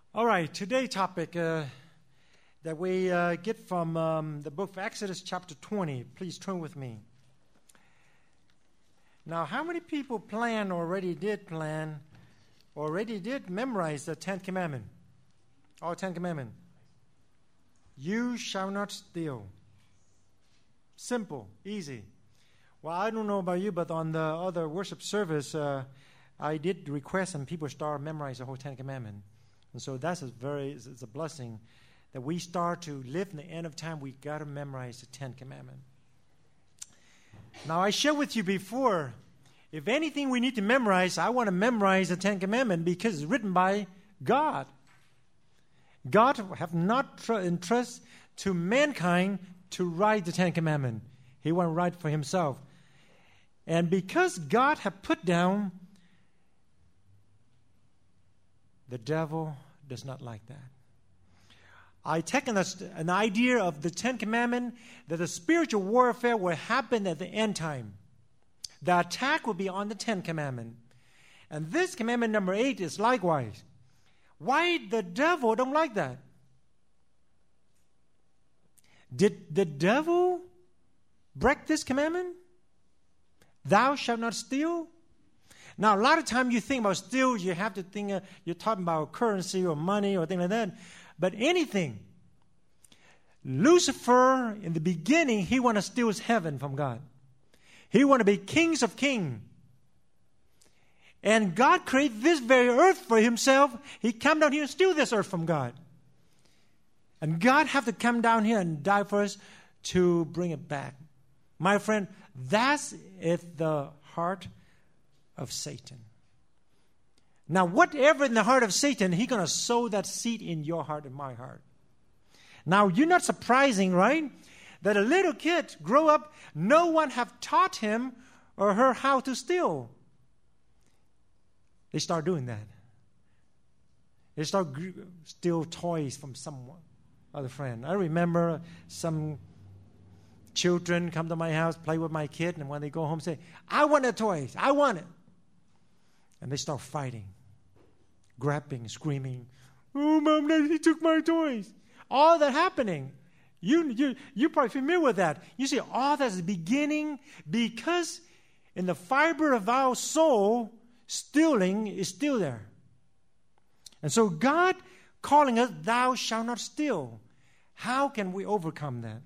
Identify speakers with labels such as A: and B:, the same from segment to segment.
A: All right, today's topic that we get from the book of Exodus chapter 20. Please turn with me. Now, how many people already did memorize the 10th commandment? All 10 commandments. You shall not steal. Simple, easy. Well, I don't know about you, but on the other worship service, I did request some people start memorizing the whole 10 commandments. And so it's a blessing that we start to live in the end of time. We got to memorize the 10 commandments. Now, I shared with you before, if anything we need to memorize, I want to memorize the 10 commandments because it's written by God. God have not entrusted to mankind to write the 10 commandments. He want to write for himself. And because God have put down, the devil does not like that. I taken an idea of the 10 commandments that the spiritual warfare will happen at the end time. The attack will be on the 10 commandments. And this commandment number 8 is likewise. Why the devil don't like that? Did the devil break this commandment? Thou shalt not steal? Now, a lot of times you think about steal, you have to think you're talking about currency or money or things like that. But anything. Lucifer, in the beginning, he want to steal heaven from God. He want to be kings of kings. And God created this very earth for himself. He come down here and steal this earth from God. And God have to come down here and die for us to bring it back. My friend, that's at the heart of Satan. Now, whatever in the heart of Satan, he's going to sow that seed in your heart and my heart. Now, you're not surprising, right? That a little kid grow up, no one have taught him or her how to steal. They start doing that. They start steal toys from someone, other friend. I remember some children come to my house, play with my kid, and when they go home say, I want the toys, I want it. And they start fighting, grabbing, screaming, oh, Mom, he took my toys. All that happening. You're probably familiar with that. You see, all that's the beginning because in the fiber of our soul, stealing is still there. And so God calling us, thou shalt not steal. How can we overcome that?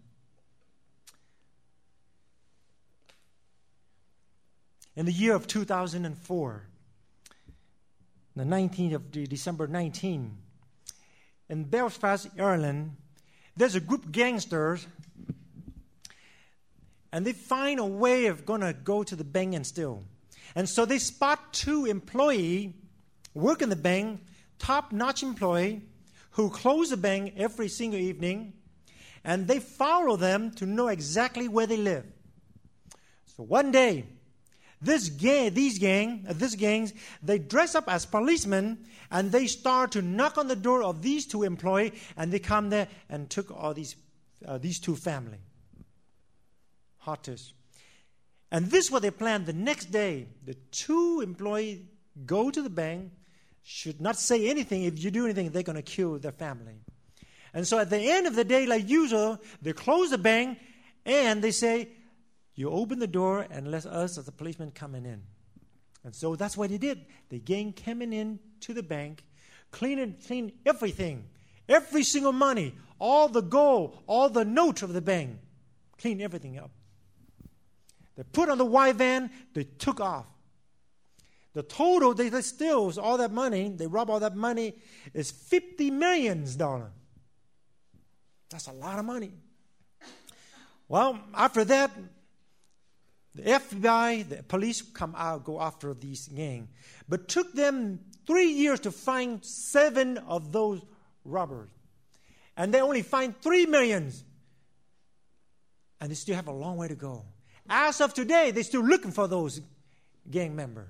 A: In the year of 2004, the 19th of December 19, in Belfast, Ireland, there's a group of gangsters, and they find a way of going to go to the bank and steal. And so they spot 2 employees work in the bank, top-notch employee, who close the bank every single evening, and they follow them to know exactly where they live. So one day, these gangs, they dress up as policemen, and they start to knock on the door of these 2 employees, and they come there and took all these 2 family. Hottest. And this is what they planned. The next day, the 2 employees go to the bank, should not say anything. If you do anything, they're going to kill their family. And so at the end of the day, like usual, they close the bank, and they say, you open the door and let us as a policeman come in. And so that's what they did. The gang came in to the bank, clean everything, every single money, all the gold, all the notes of the bank, clean everything up. They put on the white van, they took off. The total they steal all that money, they rob all that money, is $50 million. That's a lot of money. Well, after that, the FBI, the police come out, go after these gangs. But took them 3 years to find 7 of those robbers. And they only find $3 million. And they still have a long way to go. As of today, they're still looking for those gang members.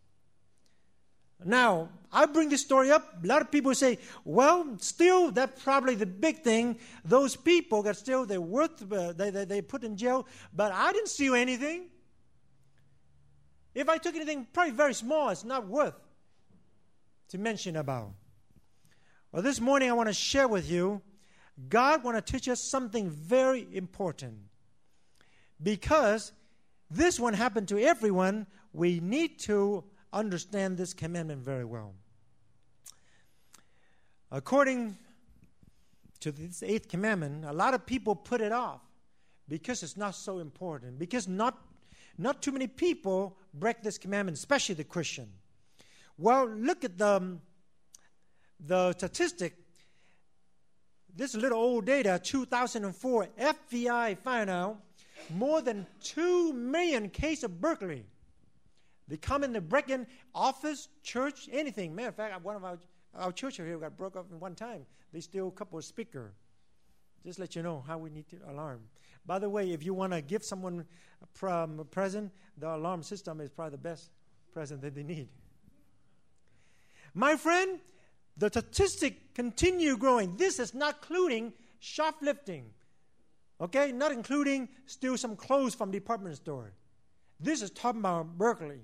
A: Now, I bring this story up. A lot of people say, well, still, that's probably the big thing. Those people got still, they're worth, they put in jail. But I didn't steal anything. If I took anything probably very small, it's not worth to mention about. Well, this morning I want to share with you, God want to teach us something very important. Because this one happened to everyone, we need to understand this commandment very well. According to this 8th commandment, a lot of people put it off because it's not so important. Because not too many people break this commandment, especially the Christian. Well, look at the statistic. This is a little old data, 2004, FBI found out more than 2 million cases of burglary. They come in, they break in office, church, anything. Matter of fact, one of our church here got broke up in one time. They steal a couple of speakers. Just let you know how we need to alarm. By the way, if you want to give someone a present, the alarm system is probably the best present that they need. My friend, the statistic continue growing. This is not including shoplifting. Okay? Not including steal some clothes from department store. This is talking about burglary.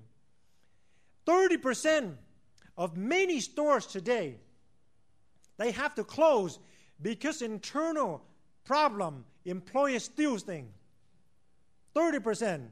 A: 30% of many stores today, they have to close because internal problem, employers steal things. 30%.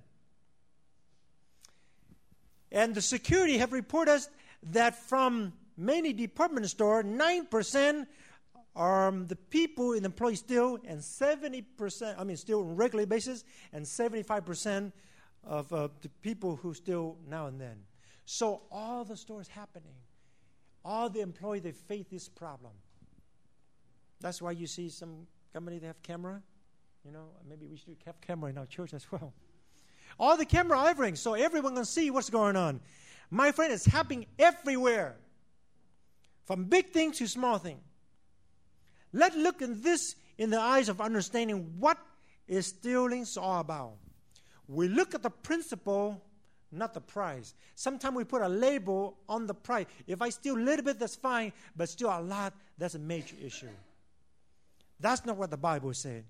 A: And the security have reported us that from many department stores, 9% are the people in employee still, and 70%, still on a regular basis, and 75% of the people who steal now and then. So all the stores happening, all the employees, they face this problem. That's why you see some company that have camera. Maybe we should have camera in our church as well. All the camera everything, so everyone can see what's going on. My friend, it's happening everywhere. From big things to small things. Let's look at this in the eyes of understanding what is stealing all about. We look at the principle, not the price. Sometimes we put a label on the price. If I steal a little bit, that's fine, but steal a lot, that's a major issue. That's not what the Bible said.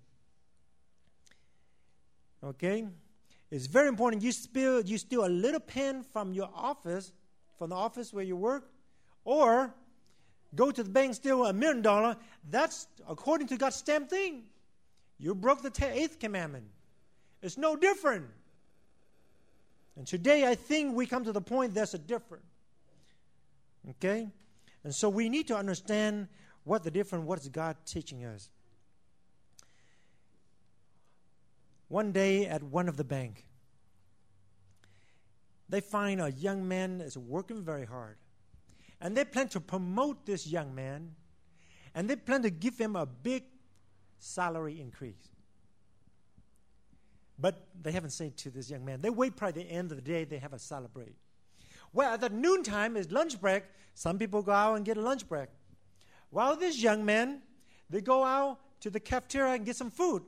A: Okay? It's very important you steal a little pen from your office, from the office where you work, or go to the bank, steal $1 million. That's, according to God's stamp thing. You broke the 8th commandment. It's no different. And today, I think we come to the point there's a difference. Okay? And so we need to understand what is God teaching us. One day at one of the bank, they find a young man is working very hard. And they plan to promote this young man. And they plan to give him a big salary increase. But they haven't said to this young man. They wait probably the end of the day, they have a celebrate. Well, at the noontime is lunch break. Some people go out and get a lunch break. While this young man, they go out to the cafeteria and get some food.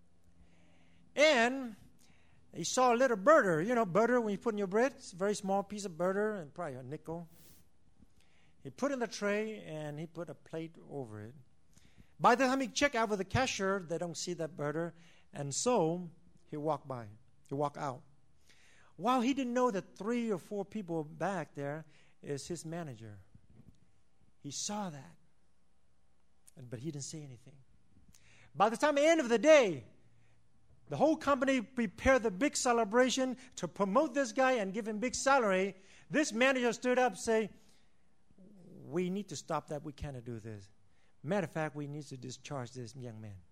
A: And he saw a little butter. Butter when you put in your bread, it's a very small piece of butter and probably a nickel. He put in the tray and he put a plate over it. By the time he checked out with the cashier, they don't see that butter. And so he walked out. While he didn't know that 3 or 4 people back there is his manager. He saw that. But he didn't say anything. By the time the end of the day, the whole company prepared the big celebration to promote this guy and give him big salary. This manager stood up and said, we need to stop that. We cannot do this. Matter of fact, we need to discharge this young man.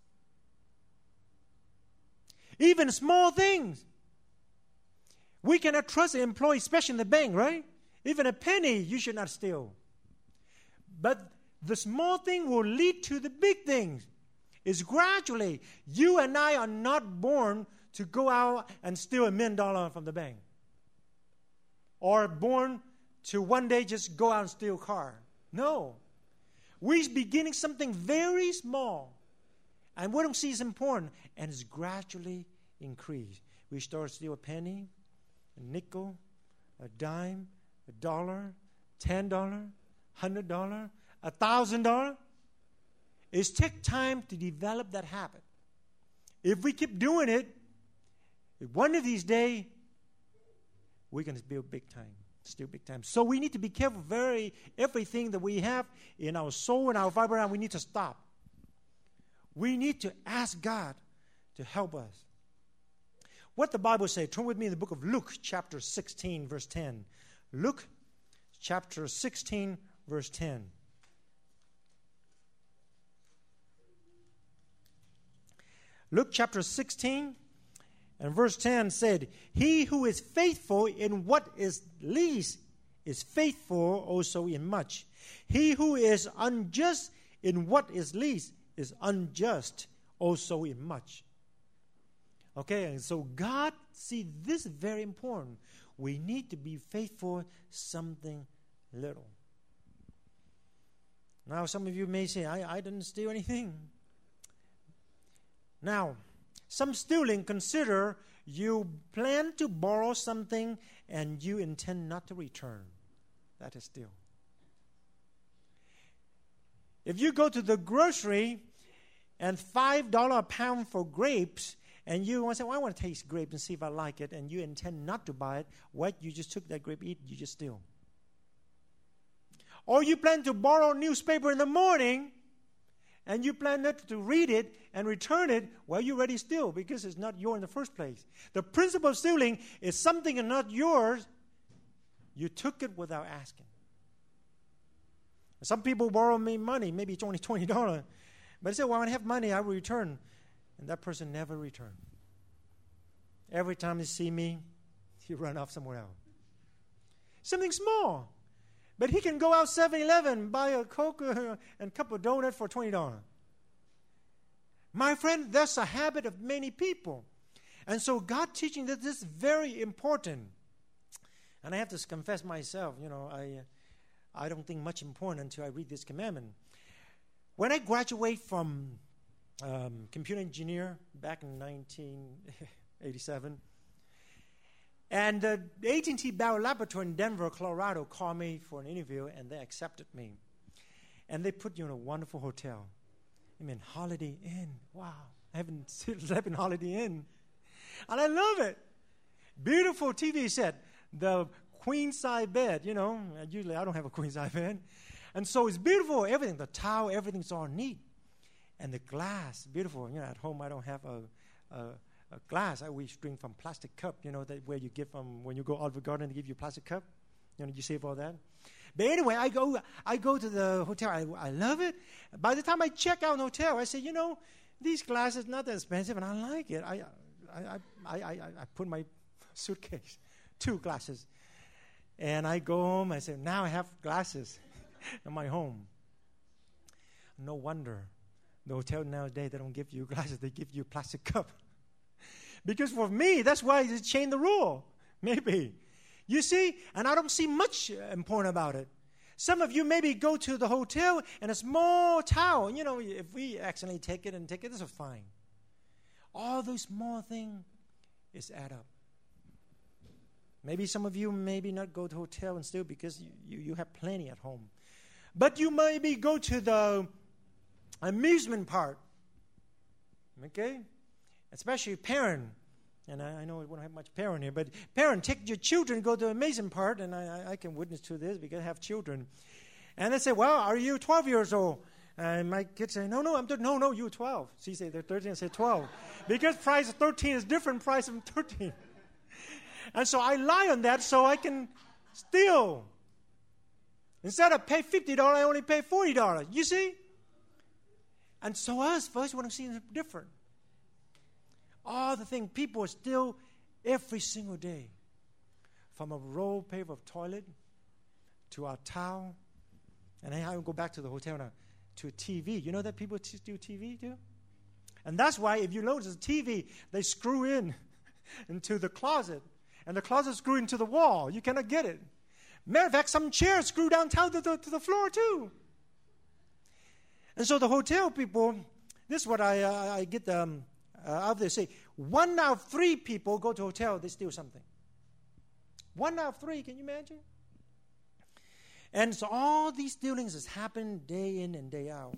A: Even small things. We cannot trust an employee, especially in the bank, right? Even a penny, you should not steal. But the small thing will lead to the big things. It's gradually. You and I are not born to go out and steal $1 million from the bank. Or born to one day just go out and steal a car. No. We're beginning something very small. And we don't see it's important. And it's gradually increased. We start to steal a penny, a nickel, a dime, $1, $10, $100, $1,000. It takes time to develop that habit. If we keep doing it, one of these days, we're going to build big time. Still big time. So we need to be careful. Everything that we have in our soul and our vibrant, we need to stop. We need to ask God to help us. What the Bible says, turn with me in the book of Luke, chapter 16, verse 10. Luke, chapter 16, verse 10. Luke chapter 16 and verse 10 said, "He who is faithful in what is least is faithful also in much. He who is unjust in what is least is unjust also in much." Okay, and so God, see, this is very important. We need to be faithful something little. Now, some of you may say, I didn't steal anything. Now, some stealing, consider you plan to borrow something and you intend not to return. That is steal. If you go to the grocery and $5 a pound for grapes, and you want to say, well, I want to taste grapes and see if I like it, and you intend not to buy it, what? You just took that grape, eat, you just steal. Or you plan to borrow a newspaper in the morning, and you plan not to read it and return it, well, you already steal because it's not yours in the first place. The principle of stealing is something is not yours. You took it without asking. Some people borrow me money, maybe it's only $20, but they say, well, when I have money, I will return. And that person never returned. Every time they see me, he run off somewhere else. Something small. But he can go out 7-Eleven, buy a Coke and a cup of donut for $20. My friend, that's a habit of many people. And so God teaching that this is very important. And I have to confess myself, I don't think much important until I read this commandment. When I graduate from computer engineer back in 1987, and the AT&T Bell Laboratory in Denver, Colorado called me for an interview, and they accepted me. And they put you in a wonderful hotel. Holiday Inn. Wow. I haven't slept in Holiday Inn. And I love it. Beautiful TV set. The queen-size bed, Usually I don't have a queen-size bed. And so it's beautiful. Everything, the towel, everything's all neat. And the glass, beautiful. At home I don't have a glass. I always drink from plastic cup, that where you get from when you go Olive Garden, they give you a plastic cup. You save all that. But anyway, I go to the hotel. I love it. By the time I check out in the hotel, I say, these glasses not that expensive, and I like it. I put my suitcase, 2 glasses, and I go home. I say, now I have glasses in my home. No wonder the hotel nowadays, they don't give you glasses. They give you a plastic cup. Because for me, that's why they changed the rule. Maybe. You see? And I don't see much important about it. Some of you maybe go to the hotel and a small towel. If we accidentally take it, this is fine. All those small things is add up. Maybe some of you maybe not go to hotel and steal because you have plenty at home. But you maybe go to the amusement park. Okay? Especially parent. And I know we don't have much parent here, but parent, take your children, go to the amusement park, and I can witness to this because I have children. And they say, well, are you 12 years old? And my kids say, no, I'm 13. No, you're 12. She say they're 13, I say 12. Because price of 13 is different price from 13. And so I lie on that so I can steal. Instead of pay $50, I only pay $40. You see? And so us, first, what I'm seeing is different. All the things people steal every single day. From a roll paper of toilet to our towel. And I will go back to the hotel now. To a TV. You know that people steal TV too? And that's why if you notice the TV, they screw in into the closet. And the closet screw into the wall. You cannot get it. Matter of fact, some chairs screw down to the floor too. And so the hotel people, this is what I get out there say, 1 out of 3 people go to a hotel, they steal something. 1 out of 3, can you imagine? And so all these stealings has happened day in and day out.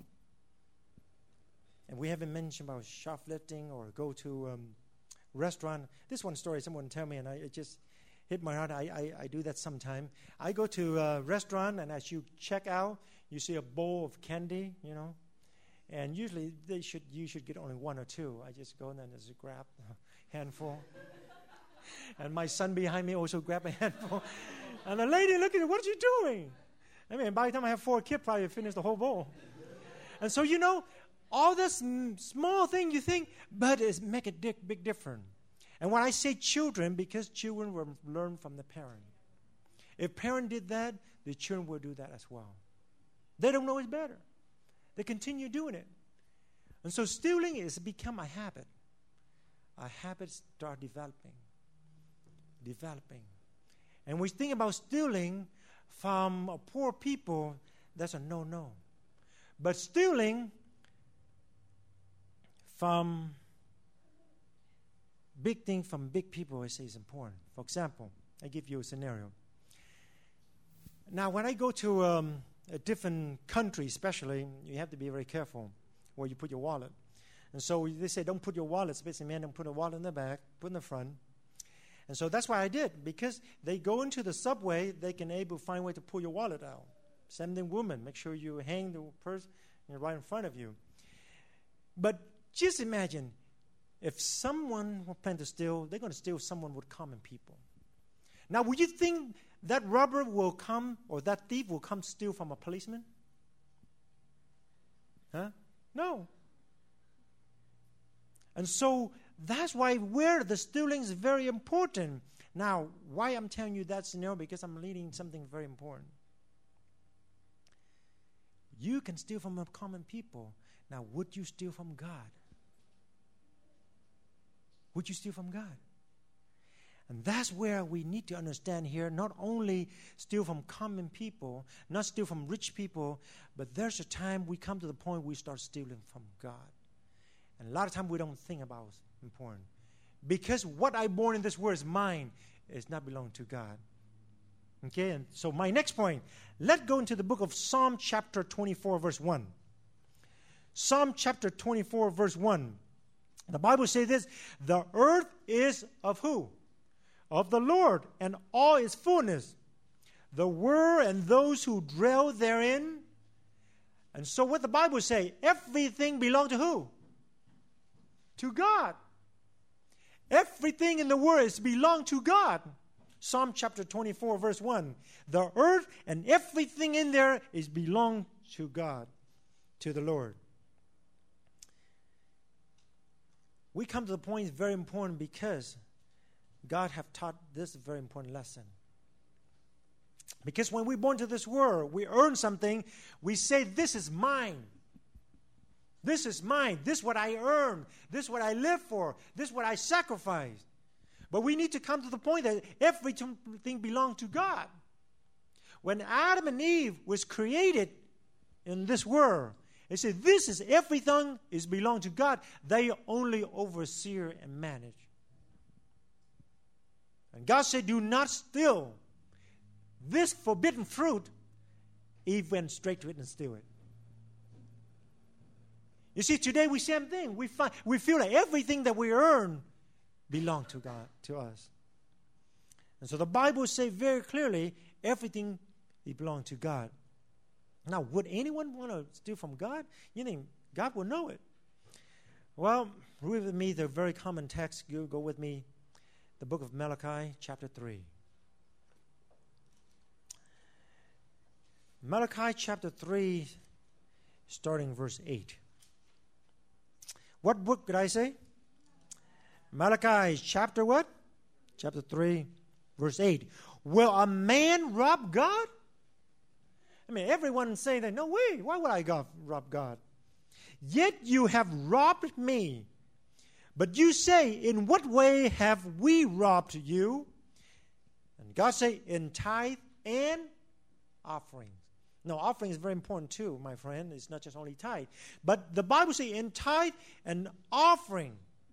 A: And we haven't mentioned about shoplifting or go to restaurant. This one story someone tell me, and hit my heart. I do that sometime. I go to a restaurant, and as you check out, you see a bowl of candy, and usually you should get only one or two. I just go and then just grab a handful. And my son behind me also grab a handful. And the lady looking at me, what are you doing? I mean, by the time I have 4 kids, probably finish the whole bowl. And so, all this small thing you think, but it make a big difference. And when I say children, because children will learn from the parent. If parent did that, the children will do that as well. They don't know it's better. They continue doing it. And so stealing has become a habit. A habit start developing. And we think about stealing from poor people, that's a no-no. But stealing from big things from big people, I say, is important. For example, I give you a scenario. Now, when I go to a different country, especially, you have to be very careful where you put your wallet. And so they say, don't put your wallet, especially men, don't put a wallet in the back, put in the front. And so that's why I did, because they go into the subway, they can able to find a way to pull your wallet out. Same thing, women, make sure you hang the purse right in front of you. But just imagine, if someone were planning to steal, they're going to steal someone with common people. Now, would you think that robber will come, or that thief will come steal from a policeman? Huh? No. And so that's why where the stealing is very important. Now, why I'm telling you that scenario? Because I'm leading something very important. You can steal from a common people. Now, would you steal from God? Would you steal from God? And that's where we need to understand here, not only steal from common people, not steal from rich people, but there's a time we come to the point we start stealing from God. And a lot of times we don't think about it important. Because what I born in this world is mine, it's not belong to God. Okay, and so my next point, let's go into the book of Psalm chapter 24, verse 1. Psalm chapter 24, verse 1. The Bible says this, the earth is of who? Of the Lord, and all its fullness, the world and those who dwell therein. And so what the Bible say, everything belongs to who? To God. Everything in the world is belong to God. Psalm chapter 24, verse 1. The earth and everything in there is belong to God, to the Lord. We come to the point it's very important because God have taught this very important lesson. Because when we're born to this world, we earn something, we say, this is mine. This is mine. This is what I earn. This is what I live for. This is what I sacrifice. But we need to come to the point that everything belongs to God. When Adam and Eve was created in this world, they said, this is everything is belong to God. They only overseer and manage. And God said, do not steal. This forbidden fruit, Eve went straight to it and steal it. You see, today we same thing. We feel like everything that we earn belongs to God, to us. And so the Bible says very clearly, everything belongs to God. Now, would anyone want to steal from God? You think God will know it? Well, read with me the very common text. Go with me, the book of Malachi, chapter 3. Malachi chapter 3, starting verse 8. What book did I say? Malachi chapter what? Chapter 3, verse 8. Will a man rob God? I mean, everyone say that, no way, why would I rob God? Yet you have robbed me. But you say, in what way have we robbed you? And God say, in tithe and offerings. No, offering is very important too, my friend. It's not just only tithe. But the Bible says in tithe and offering.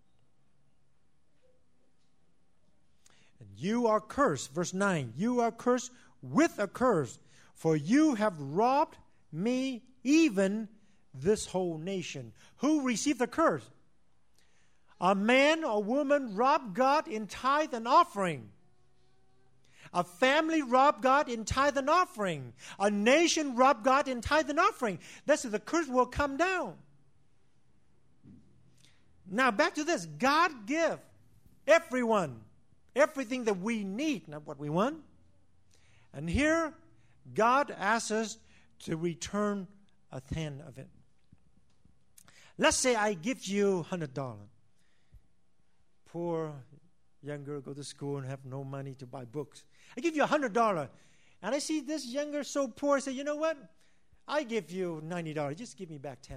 A: And you are cursed. Verse 9. You are cursed with a curse, for you have robbed me, even this whole nation. Who received the curse? A man or woman robbed God in tithe and offering. A family rob God in tithe and offering. A nation rob God in tithe and offering. That's the curse will come down. Now back to this. God give everyone everything that we need, not what we want. And here, God asks us to return a tenth of it. Let's say I give you $100. Poor young girl go to school and have no money to buy books. I give you $100. And I see this young girl so poor, I say, you know what? I give you $90. Just give me back $10.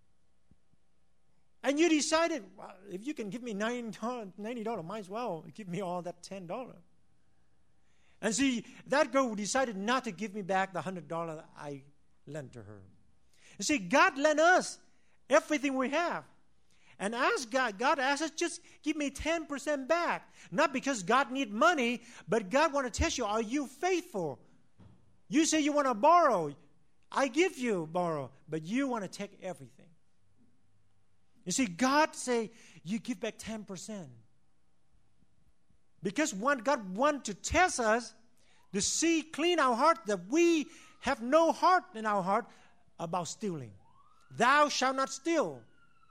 A: And you decided, well, if you can give me $90, might as well give me all that $10. And see, that girl decided not to give me back the $100 that I lent to her. You see, God lent us everything we have. And ask God asks us, just give me 10% back. Not because God needs money, but God wants to test you, are you faithful? You say you want to borrow. I give you borrow, but you want to take everything. You see, God say, you give back 10%. Because God wants to test us to see, clean our heart, that we have no heart in our heart about stealing. Thou shalt not steal.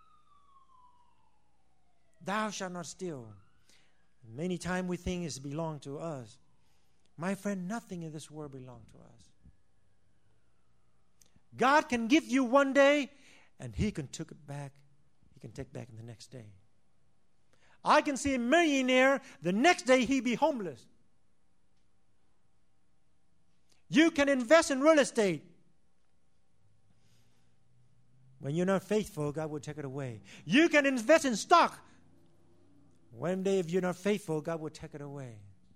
A: Thou shalt not steal. Many times we think it belongs to us. My friend, nothing in this world belongs to us. God can give you one day, and He can take it back. He can take back in the next day. I can see a millionaire, the next day he be homeless. You can invest in real estate. When you're not faithful, God will take it away. You can invest in stock. One day, if you're not faithful, God will take it away.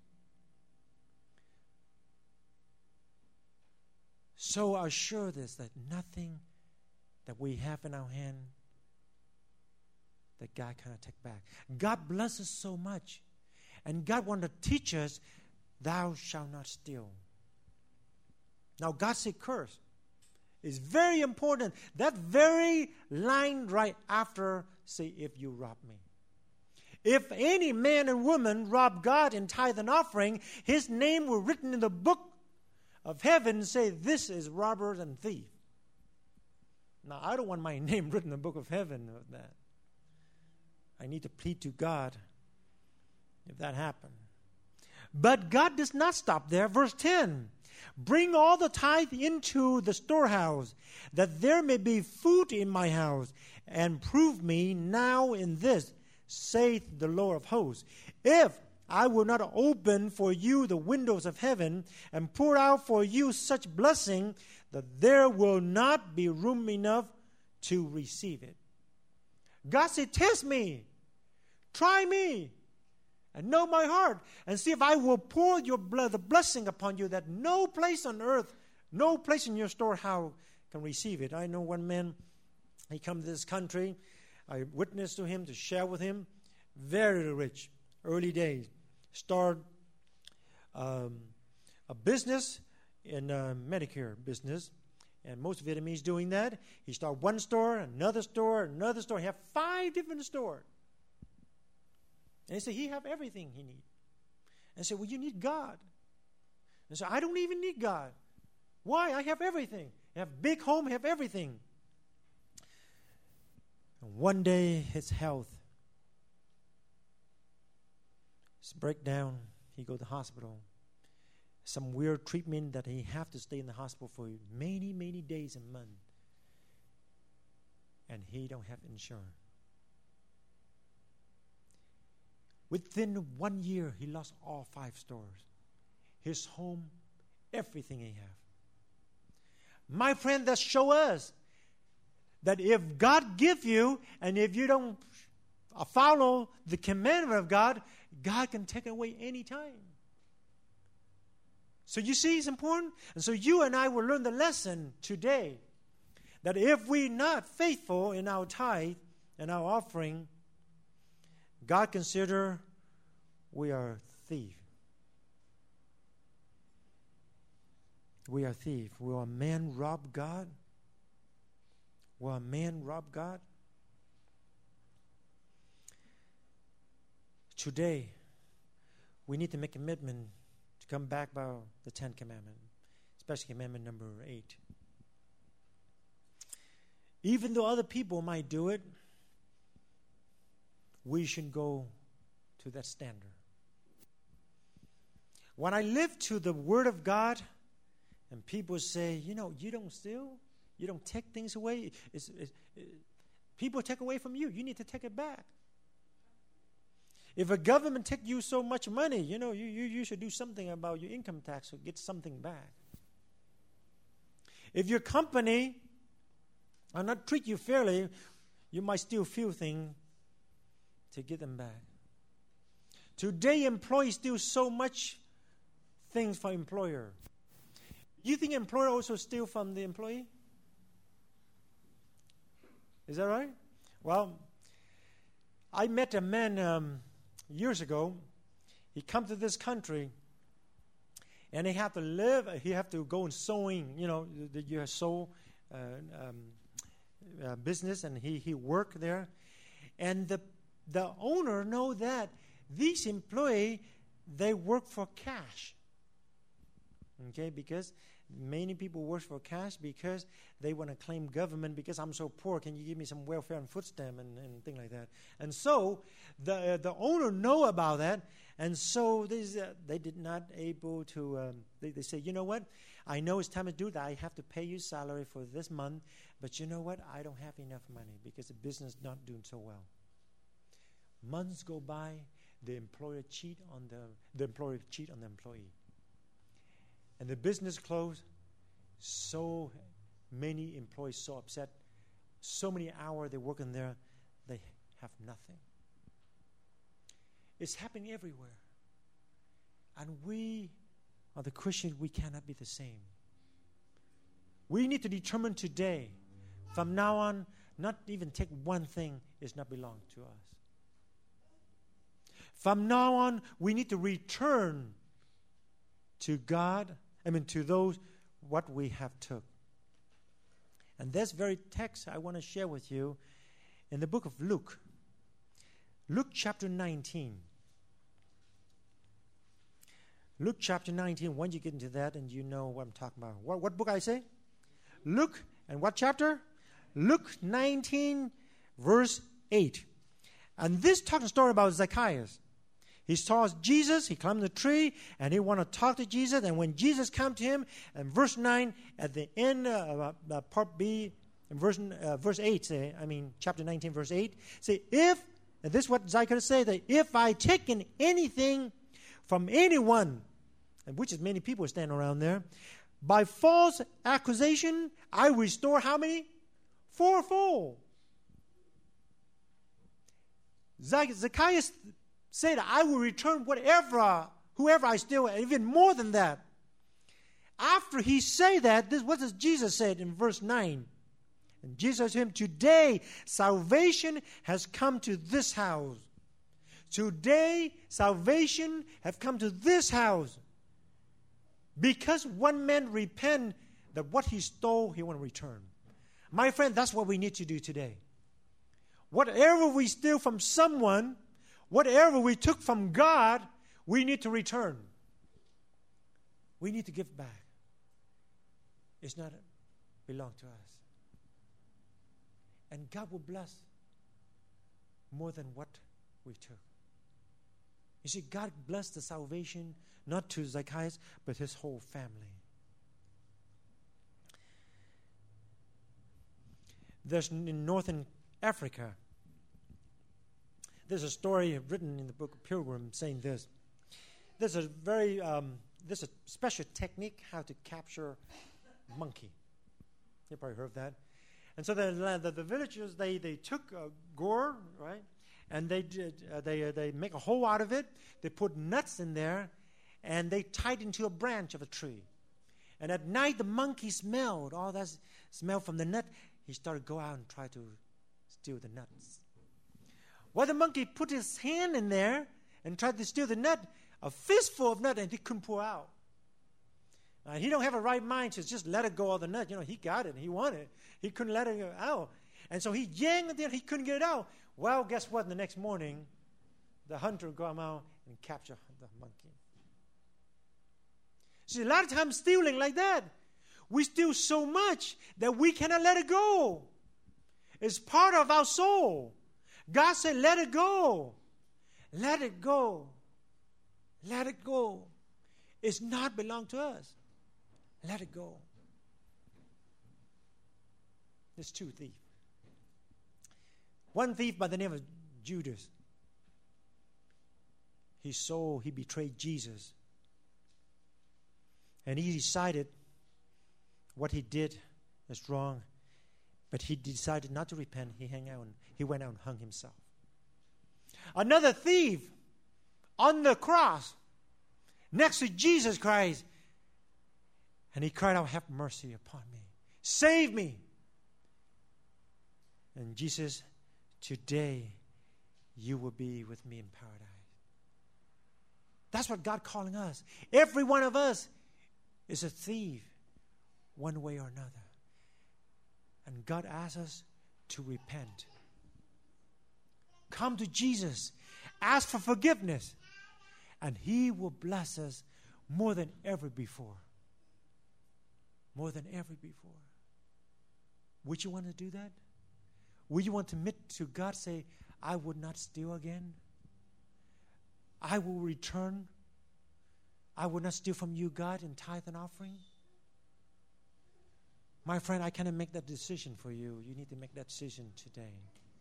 A: So assure this, that nothing that we have in our hand that God cannot take back. God blesses us so much. And God wants to teach us, thou shalt not steal. Now, God said curse. It's very important. That very line right after, say, if you rob me. If any man and woman rob God in tithe and offering, his name will written in the book of heaven and say, this is robber and thief. Now, I don't want my name written in the book of heaven of that. I need to plead to God if that happened. But God does not stop there. Verse 10, bring all the tithe into the storehouse, that there may be food in my house, and prove me now in this, saith the Lord of hosts, if I will not open for you the windows of heaven, and pour out for you such blessing, that there will not be room enough to receive it. God said, test me, try me, and know my heart, and see if I will pour your blood, the blessing upon you, that no place on earth, no place in your storehouse can receive it. I know one man, he come to this country, I witnessed to him, to share with him, very rich, early days, start a business in Medicare business, and most Vietnamese doing that. He start one store, another store, another store. He have 5 different stores. And he said, he have everything he need. And I said, well, you need God. And so I don't even need God. Why? I have everything. I have big home, I have everything. And one day, his health break down. He go to the hospital. Some weird treatment that he have to stay in the hospital for many, many days and months. And he don't have insurance. Within 1 year, he lost all 5 stores. His home, everything he have. My friend, that show us that if God give you, and if you don't follow the commandment of God, God can take it away anytime. So you see, it's important. And so you and I will learn the lesson today, that if we're not faithful in our tithe and our offering, God consider we are thief. We are thief. Will a man rob God? Will a man rob God? Today, we need to make a commitment to come back by the 10 Commandments, especially Commandment number 8. Even though other people might do it, we should go to that standard. When I live to the Word of God, and people say, you don't steal, you don't take things away. People take away from you. You need to take it back. If a government take you so much money, you should do something about your income tax or get something back. If your company will not treat you fairly, you might steal a few things to get them back. Today, employees steal so much things from employer. You think employer also steal from the employee? Is that right? Well, I met a man years ago. He come to this country, and he have to live. He have to go in sewing. You have sew business, and he work there. And the owner know that these employee, they work for cash. Okay, because many people work for cash because they want to claim government. Because I'm so poor, can you give me some welfare and food stamp and things like that? And so the owner know about that, and so they did not able to. They say, you know what? I know it's time to do that. I have to pay you salary for this month, but you know what? I don't have enough money because the business not doing so well. Months go by, the employer cheat on the employee. And the business closed. So many employees so upset. So many hours they work in there, they have nothing. It's happening everywhere. And we are the Christians, we cannot be the same. We need to determine today, from now on, not even take one thing is not belong to us. From now on, we need to return to God, to those what we have took. And this very text I want to share with you in the book of Luke. Luke chapter 19. Luke chapter 19, once you get into that and you know what I'm talking about. What book I say? Luke, and what chapter? Luke 19, verse 8. And this talking story about Zacchaeus. He saw Jesus, he climbed the tree, and he wanted to talk to Jesus. And when Jesus came to him, and verse 9, at the end of part B, verse 8, chapter 19, verse 8, say, and this is what Zacchaeus said, that if I taken anything from anyone, and which is many people stand around there, by false accusation, I restore how many? Fourfold. Zacchaeus said, I will return whoever I steal, even more than that. After he said that, what does Jesus say in verse 9? And Jesus said to him, today salvation has come to this house. Today salvation has come to this house. Because one man repent that what he stole, he want to return. My friend, that's what we need to do today. Whatever we steal from someone, whatever we took from God, we need to return. We need to give back. It's not belong to us. And God will bless more than what we took. You see, God blessed the salvation not to Zacchaeus, but his whole family. There's in northern Africa, there's a story written in the book of Pilgrim saying this. There's a special technique how to capture monkey. You probably heard of that. And so the villagers they took a gourd, right, and they make a hole out of it. They put nuts in there, and they tied into a branch of a tree. And at night the monkey smelled all that smell from the nut. He started to go out and try to steal the nuts. Well, the monkey put his hand in there and tried to steal the nut, a fistful of nut, and he couldn't pull out. He don't have a right mind to just let it go all the nut. He got it and he wanted it. He couldn't let it out. And so he yanked it there, he couldn't get it out. Well, guess what? The next morning, the hunter come out and capture the monkey. See, a lot of times stealing like that, we steal so much that we cannot let it go. It's part of our soul. God said, let it go. Let it go. Let it go. It's not belong to us. Let it go. There's two thieves. One thief by the name of Judas. He betrayed Jesus. And he decided what he did is wrong. But he decided not to repent. He went out and hung himself. Another thief on the cross next to Jesus Christ. And he cried out, have mercy upon me. Save me. And Jesus, today you will be with me in paradise. That's what God calling us. Every one of us is a thief one way or another. And God asks us to repent. Come to Jesus. Ask for forgiveness. And He will bless us more than ever before. More than ever before. Would you want to do that? Would you want to admit to God, say, I would not steal again? I will return. I will not steal from you, God, in tithe and offering. My friend, I cannot make that decision for you. You need to make that decision today.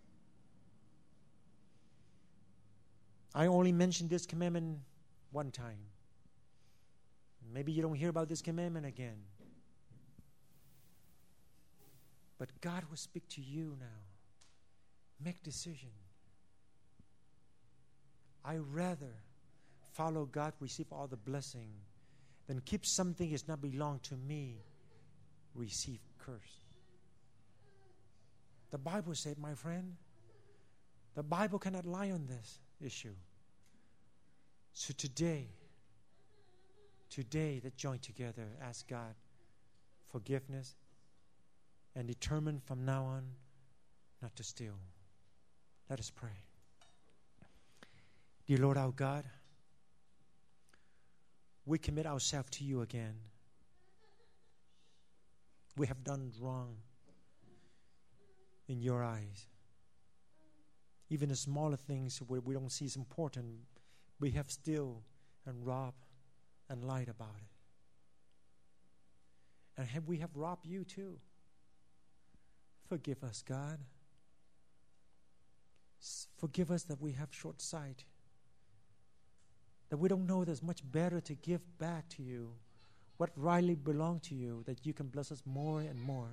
A: I only mentioned this commandment one time. Maybe you don't hear about this commandment again. But God will speak to you now. Make decision. I rather follow God, receive all the blessing, than keep something that does not belong to me, receive curse. The Bible said, my friend, the Bible cannot lie on this issue. So today, let's join together, ask God forgiveness, and determine from now on not to steal. Let us pray. Dear Lord our God, we commit ourselves to you again. We have done wrong in your eyes. Even the smaller things where we don't see as important, we have still and robbed and lied about it. And we have robbed you too. Forgive us, God. Forgive us that we have short sight. That we don't know there's much better to give back to you. What rightly belongs to you, that you can bless us more and more.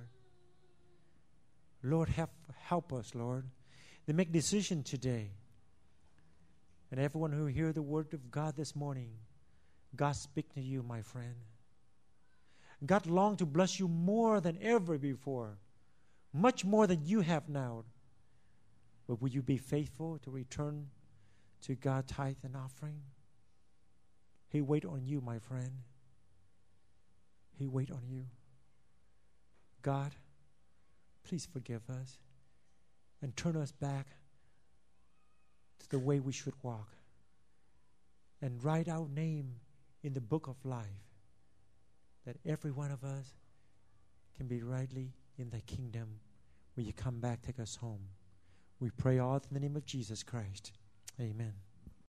A: Lord, help us, Lord, to make decision today. And everyone who hear the word of God this morning, God speak to you, my friend. God long to bless you more than ever before, much more than you have now. But will you be faithful to return to God tithe and offering? He wait on you, my friend. He wait on you. God, please forgive us and turn us back to the way we should walk, and write our name in the book of life, that every one of us can be rightly in the kingdom. When you come back, take us home. We pray all in the name of Jesus Christ. Amen.